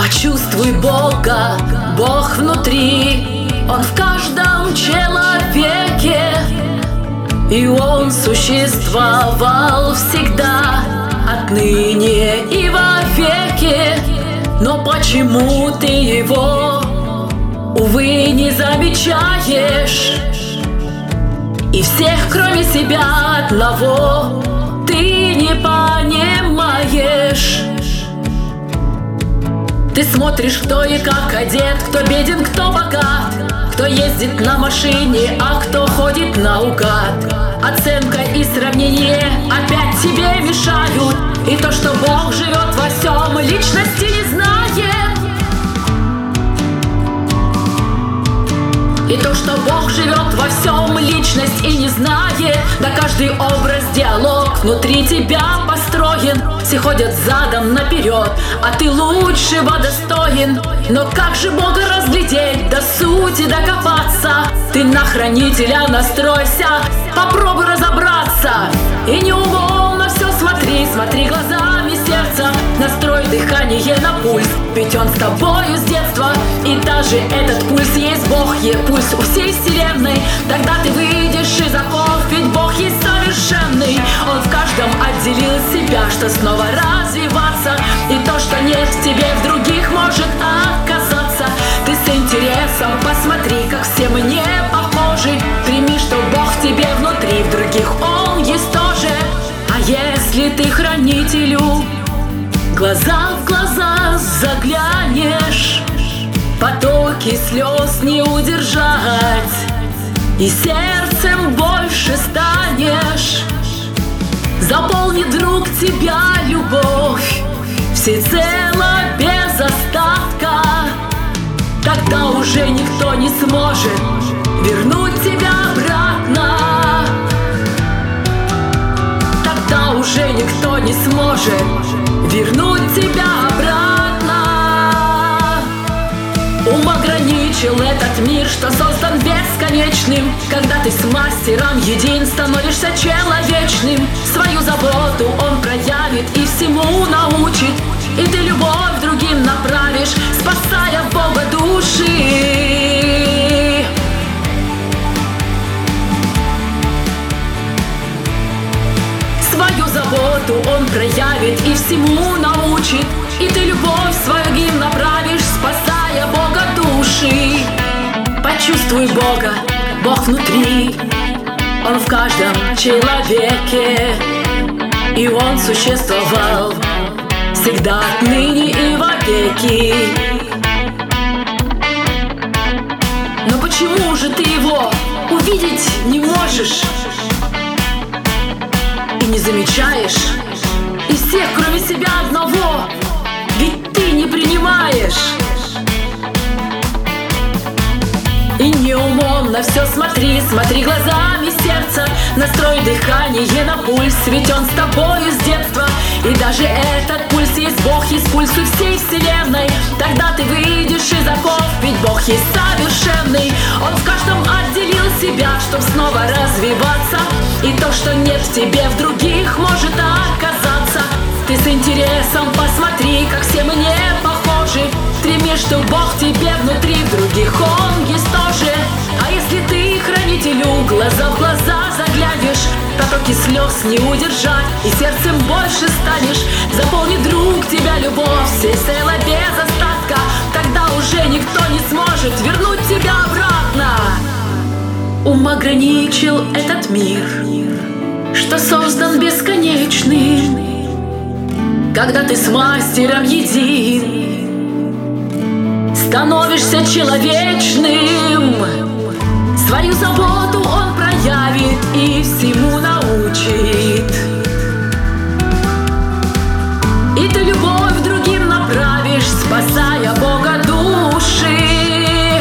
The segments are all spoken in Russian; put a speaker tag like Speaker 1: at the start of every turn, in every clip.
Speaker 1: Почувствуй Бога, Бог внутри, Он в каждом человеке, и Он существовал всегда, отныне и вовеки. Но почему ты Его, увы, не замечаешь? И всех, кроме себя одного, ты не понимаешь. Ты смотришь, кто и как одет, кто беден, кто богат, кто ездит на машине, а кто ходит наугад. Оценка и сравнение опять тебе мешают, и то, что Бог живет во всем, личности не знает. И то, что Бог живет во всем, личность и не знает. Да каждый образ, диалог внутри тебя построен. Все ходят задом наперед, а ты лучшего достоин. Но как же Бога разглядеть, до сути докопаться? Ты на хранителя настройся, попробуй разобраться. И не умом на все смотри, смотри глазами сердца. Настрой дыхание на пульс, ведь он с тобою с детства. И даже этот пульс есть Бог, есть пульс у всей вселенной. Тогда ты выйдешь из оков, ведь Бог есть совершенный. Он в каждом отделил себя, что снова развиваться. И то, что нет в тебе, в других может оказаться. Ты с интересом посмотри, как все мы не похожи. Прими, что Бог в тебе внутри, в других Он есть тоже. А если ты хранителю глаза в глаза заглянешь, потоки слез не удержать, и сердцем больше станешь. Заполнит друг тебя любовь, всецело без остатка. Тогда уже никто не сможет вернуть тебя обратно. Тогда уже никто не сможет вернуть тебя обратно. Ум ограничил этот мир, что создан бесконечным. Когда ты с мастером един становишься человечным, свою заботу он проявит и всему научит. И ты любовь другим направишь, спасая Бога души. Свою заботу он проявит и всему научит. И ты любовь свою им направишь, спасая Бога души. Почувствуй Бога, Бог внутри, Он в каждом человеке, и Он существовал всегда, отныне и вовеки. Но почему же ты Его увидеть не можешь и не замечаешь? И всех, кроме себя одного, ведь ты не принимаешь. И не умом на все смотри, смотри глазами сердца. Настрой дыхание на пульс, ведь он с тобою с детства. И даже этот пульс есть Бог, есть пульс у всей вселенной. Тогда ты выйдешь из оков, ведь Бог есть совершенный. Он в каждом отделил себя, чтоб снова развиваться. И то, что нет в тебе, в других может оказаться. Ты с интересом посмотри, как все мы не похожи. Прими, что Бог в тебе внутри, в других Он есть тоже. А если ты хранителю глаза в глаза заглянешь, потоки слез не удержать, и сердцем больше станешь. Заполнит друг тебя любовь, всецело без остатка. Тогда уже никто не сможет вернуть тебя обратно. Ум ограничил этот мир, что создан бесконечным. Когда ты с мастером един становишься человечным, свою заботу он проявит и всему научит. И ты любовь другим направишь, спасая Бога души.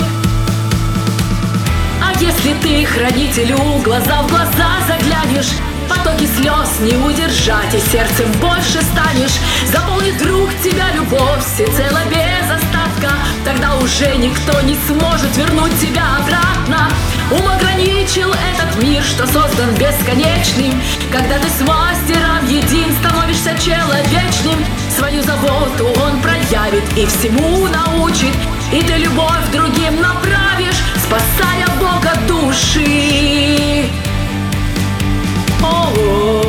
Speaker 1: А если ты хранителю глаза в глаза заглянешь, потоки слез не удержать, и сердцем больше станешь. Заполнит друг тебя любовь, всецело без остатка. Тогда уже никто не сможет вернуть тебя обратно. Ум ограничил этот мир, что создан бесконечным. Когда ты с мастером един становишься человечным, свою заботу он проявит объявит и всему научит, и ты любовь другим направишь, спасая Бога души. О-о-о.